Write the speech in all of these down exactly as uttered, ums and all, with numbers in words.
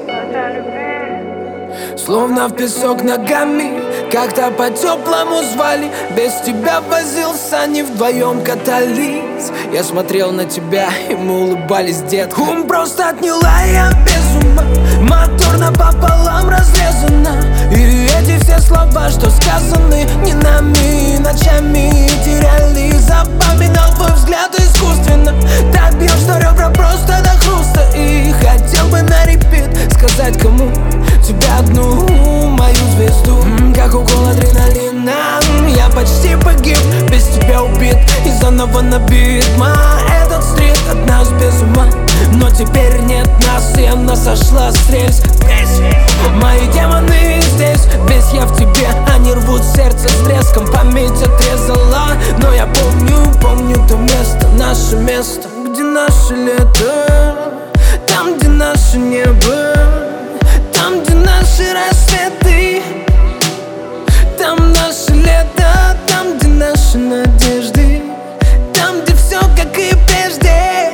Словно в песок ногами, как-то по-теплому звали. Без тебя возился, не вдвоем катались. Я смотрел на тебя, и мы улыбались, дед. Ум просто отняла, я без ума. Мотор напополам разрезана. И эти все слова, что сказаны не нами, ночами теряли. Запоминал твой взгляд искусственно. Так бьешь, что ребра просто до хруста. И хотел бы на репит сказать кому тебя одну, мою звезду. Как укол адреналина, я почти погиб, без тебя убит и заново набит. Ма, этот стрит от нас без ума, но теперь нет нас, и она сошла с рельс. Мои демоны здесь, весь я в тебе, они рвут сердце с треском. Память отрезала, но я помню, помню то место, наше место. Где наше лето, там, где наше небо, там, где наши рассветы, там наше лето, там, где наши надежды, там, где все как и прежде.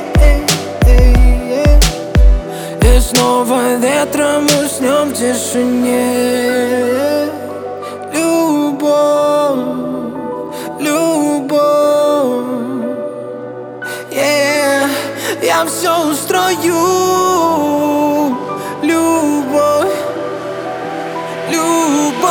И снова ветром уснем в тишине. Любовь, любовь, yeah. Я все устрою. Любовь, любовь,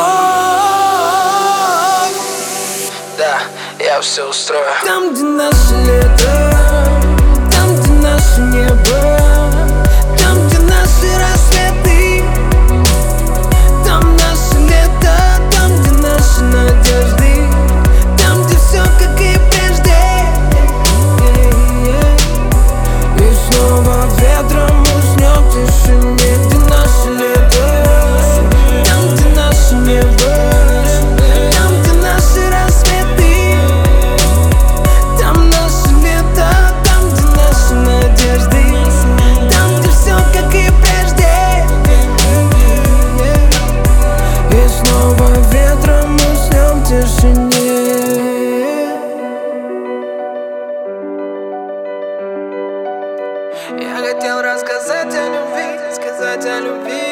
да, я все устрою. Там, где наше лето, там, где наше небо, там, где наши рассветы, там наше лето, там, где наши надежды, там, где все как и прежде. И снова ветром уснем в тишине. Где наше лето, там, где наше небо, там, где наши рассветы, там наше лето, там, где наши надежды, там, где все как и прежде. И снова ветром уснем в тишине. Я хотел рассказать о любви, сказать о любви.